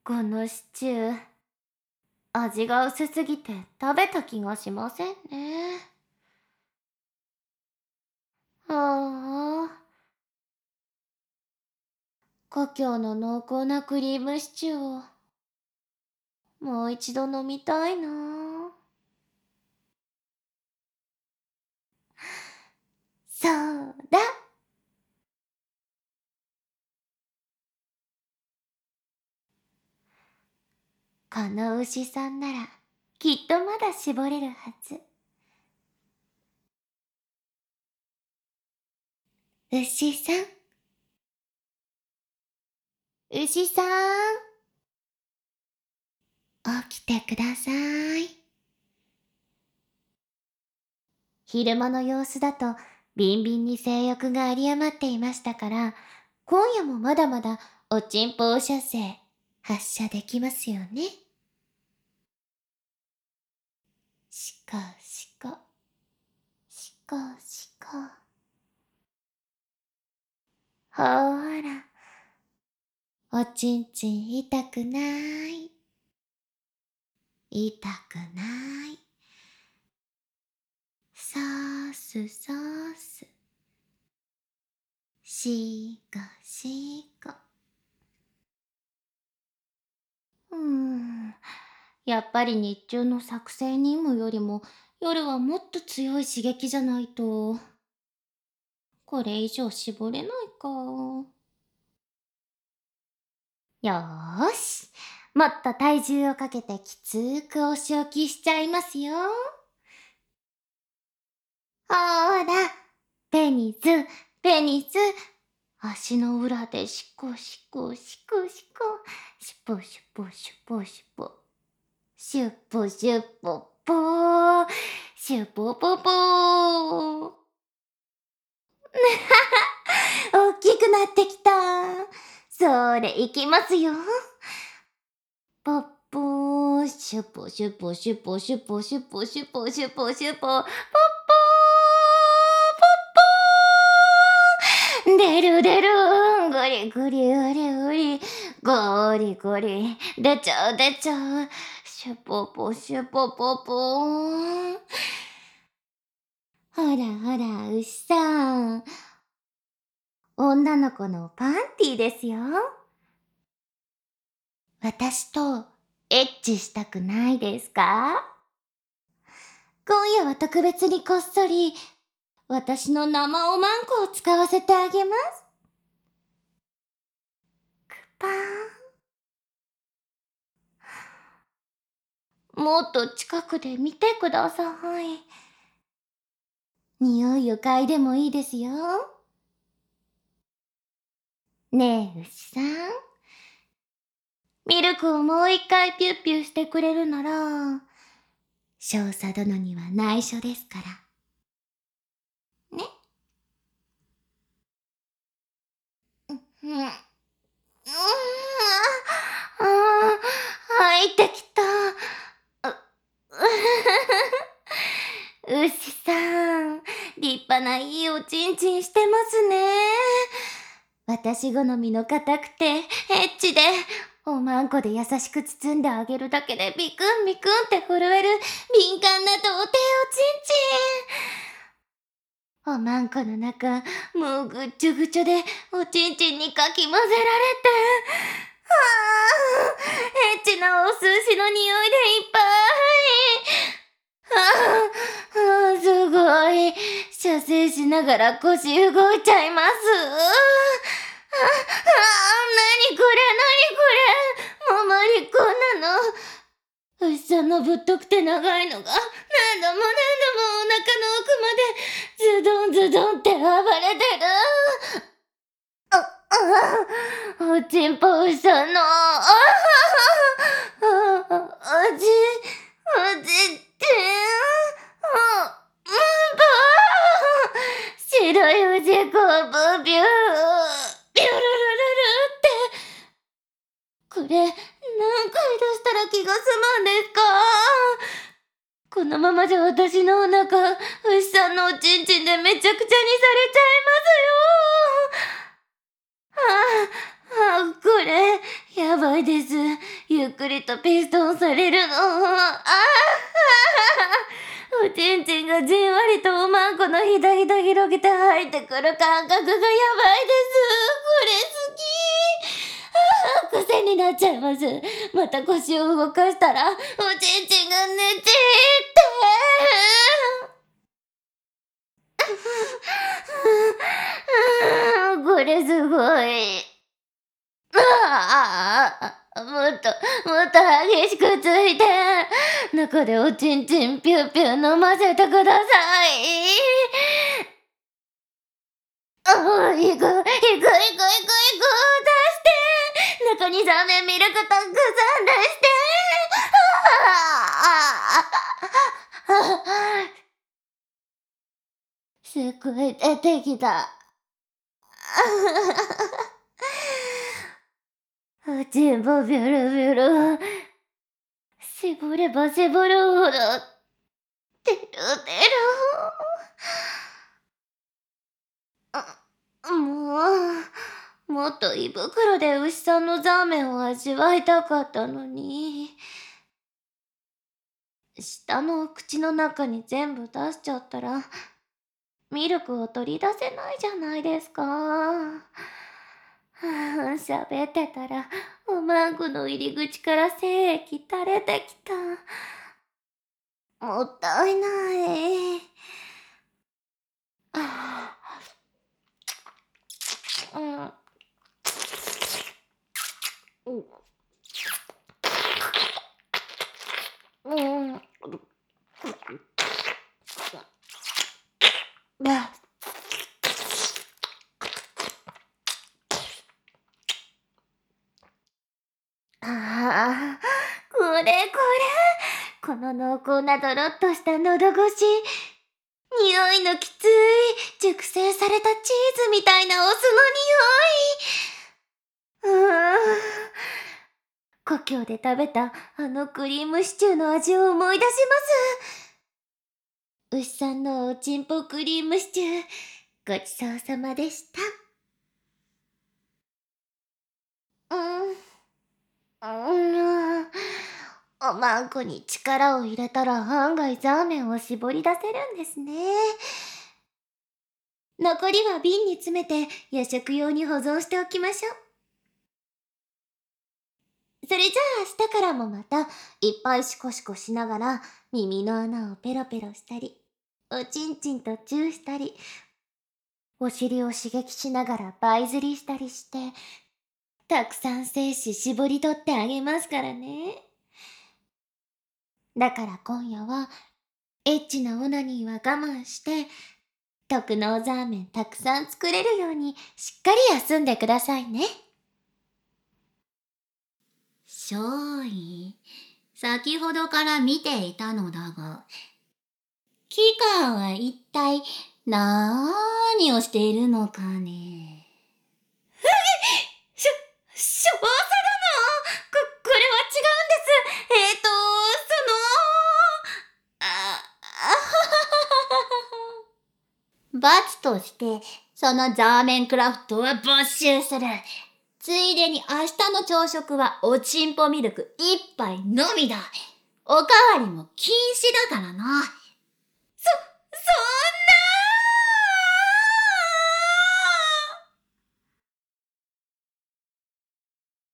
このシチュー、味が薄すぎて食べた気がしませんね。ああ、故郷の濃厚なクリームシチューをもう一度飲みたいな。そうだ。この牛さんならきっとまだ絞れるはず。牛さん、牛さん、起きてください。昼間の様子だとビンビンに性欲が有り余っていましたから、今夜もまだまだおちんぽお射精発射できますよね。しかしか、しかしか。ほーら、おちんちん痛くない。痛くない。さーすさーす。しかしか。やっぱり日中の作戦任務よりも夜はもっと強い刺激じゃないと、これ以上絞れないか。よーし。もっと体重をかけてきつーくお仕置きしちゃいますよ。ほーら、ペニス、ペニス。足の裏でシコシコシコシコ。シュポシュポシュポシュポ。シュポシュポポー。シュポポポー。大きくなってきた。それ、いきますよ。ポッポー、シュポシュポシュポシュポシュポシュポシュポシュポ、ポッポー、ポッポー、出る出る、ゴリゴリゴリゴリ、ゴリゴリ、出ちゃう出ちゃう、シュポポシュポポポー。ほらほら、牛さん。女の子のパンティーですよ。私とエッチしたくないですか？今夜は特別にこっそり私の生おまんこを使わせてあげます。パーン。もっと近くで見てください。匂いを嗅いでもいいですよ。ねえ、牛さん。ミルクをもう一回ピュッピュしてくれるなら、少佐殿には内緒ですから。ね。うん。入ってきた。牛さん、立派ないいおちんちんしてますね。私好みの硬くて、エッチで、おまんこで優しく包んであげるだけでビクンビクンって震える敏感な童貞おちんちん。おまんこの中、もうぐっちょぐちょでおちんちんにかき混ぜられて、エッチなお寿司の匂いでいっぱい。すごい。射精しながら腰動いちゃいます。なにこれ、もう無理、こんなの。牛さんのぶっとくて長いのが、何度も何度もお腹の奥まで、ズドンズドンって暴れてる。おちんぽ牛さんの、おじって白い牛こぶビュー、ビュルルルルって、これ何回出したら気が済むんですか？このままじゃ私のお腹、牛さんのおちんちんでめちゃくちゃにされちゃいますよ。 これ、やばいです。ゆっくりとピストンされるの。おちんちんがじんわりとおまんこのひだひだ広げて入ってくる感覚がやばいです。これ好き。癖になっちゃいます。また腰を動かしたら、おちんちんがねちって。これすごい。もっと、もっと激しくついて、中でおちんちんピューピュー飲ませてください。行く、出して。中にザーメンミルクたくさん出して。すっごい出てきた。おちんぽビュルビュル。絞れば絞るほど、てるてる。もっと胃袋で牛さんのザーメンを味わいたかったのに。下の口の中に全部出しちゃったら、ミルクを取り出せないじゃないですか。喋ってたら、おまんこの入り口から精液垂れてきた。もったいない。うん。うん。これ。この濃厚なドロッとした喉越し。匂いのきつい、熟成されたチーズみたいなお酢の匂い。故郷で食べたあのクリームシチューの味を思い出します。牛さんのおちんぽクリームシチュー、ごちそうさまでした。おまんこに力を入れたら案外ザーメンを絞り出せるんですね。残りは瓶に詰めて夜食用に保存しておきましょう。それじゃあ明日からもまたいっぱいシコシコしながら耳の穴をペロペロしたり、おちんちんとチューしたり、お尻を刺激しながら倍釣りしたりして、たくさん精子絞り取ってあげますからね。だから今夜はエッチなオナニーは我慢して、特納ザーメンたくさん作れるようにしっかり休んでくださいね。 少尉、先ほどから見ていたのだが、期間は一体何をしているのかね。 少佐殿、これは違うんです。 罰として、そのザーメンクラフトは没収する。ついでに明日の朝食はおちんぽミルク一杯のみだ。おかわりも禁止だからな。